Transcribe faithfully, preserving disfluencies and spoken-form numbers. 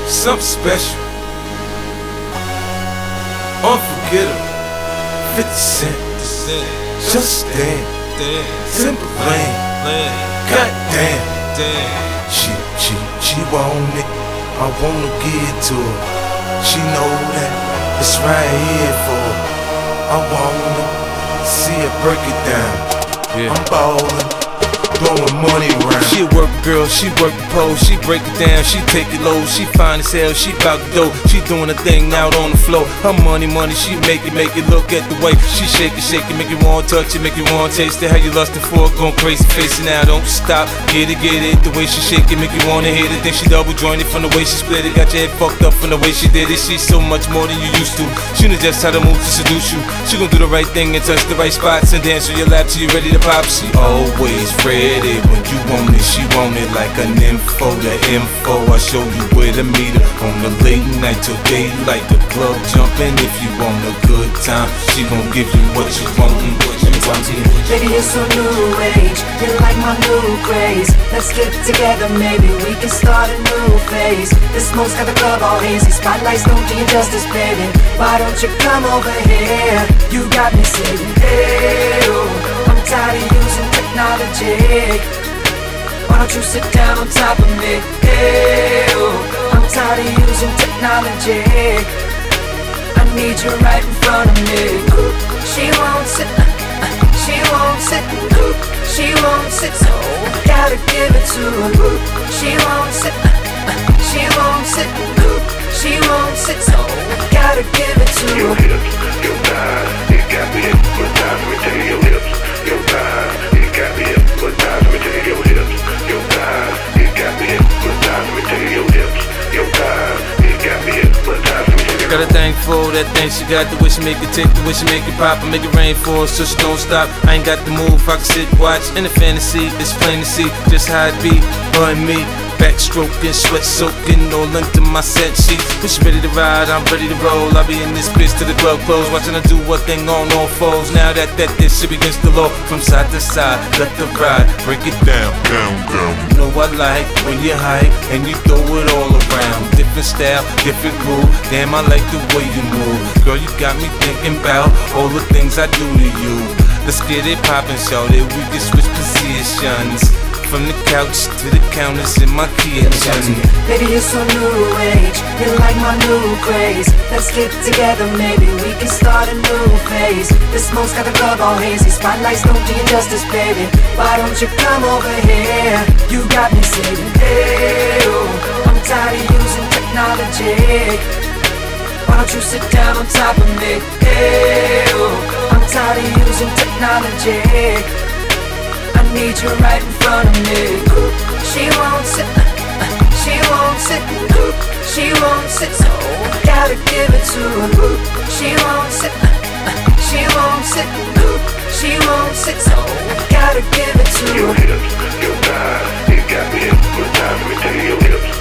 something special, unforgettable. fifty Cent, Just Dance, Timberland, goddamn. She, she, she want it, I wanna give it to her. She know that it's right here for her. I wanna see her break it down. Yeah. I'm ballin', throwing money around. She a work girl, she work the pole, she break it down, she take it low, she fine as hell, she bout the dough, she doing her thing out on the floor. Her money, money, she make it, make it. Look at the way she shake it, shake it, make you wanna touch it, make you wanna taste it. How you lustin' for it, going crazy, face it now, don't stop. Get it, get it, the way she shake it, make you wanna hit it. Then she double jointed from the way she split it, got your head fucked up from the way she did it. She's so much more than you used to. She knows just how to move to seduce you. She gon' do the right thing and touch the right spots and dance on your lap till you ready to pop. She always ready when you want it, she want it like an info. The info, I show you where to meet her on the late night till daylight. The club jumping if you want a good time. She gon' give you what you want and what you want. Baby, you're so new age, you're like my new craze. Let's get together, maybe we can start a new phase. The smoke's got the club all hazy, spotlights don't do you justice, baby. Why don't you come over here? You got me saying, hey, oh, I'm tired of using technology. Why don't you sit down on top of me? Hey, oh, I'm tired of using technology. I need you right in front of me. She won't sit, she won't sit, she won't sit, so I gotta give it to her. She won't sit, she won't sit, she won't sit, so I gotta give it to her. Your hips, your thighs, it got me hypnotized. Let me tell you, your hips, your thighs, it got me hypnotized. Let me tell you, your hips, your thighs, it got me hypnotized. Let me tell you, your hips, your thighs, it got me hypnotized. Got a thing for that thing she got, the way she make it tick, the way she make it pop, and make it rain for her so she don't stop. I ain't got the move, I can sit, watch, in the fantasy, it's plain to see just how it be, her and me. Backstroking, sweat soaking, all into my set sheets. When she ready to ride, I'm ready to roll. I'll be in this bitch till the club close, watching her do what thing on all fours. Now that that this shit begins to low, from side to side, let the ride, break it down, down, down. You know I like when you hype and you throw it all around. Different style, different groove. Damn, I like the way you move. Girl, you got me thinking about all the things I do to you. Let's get it poppin', shorty. We can switch positions. From the couch to the counters in my kitchen. Baby, you're so new age, you're like my new craze. Let's get together, maybe we can start a new phase. The smoke's got the club all hazy, spotlights don't do you justice, baby. Why don't you come over here? You got me saying, hey, oh, I'm tired of using technology. Why don't you sit down on top of me? Hey, oh, I'm tired of using technology. I need you right in front of me. She won't sit, she won't sit, she won't sit, so I gotta give it to her. She won't sit, she won't sit, she won't sit, so I gotta give it to her. Your hips, your thighs, it got me hypnotized. Let me tell you, your hips,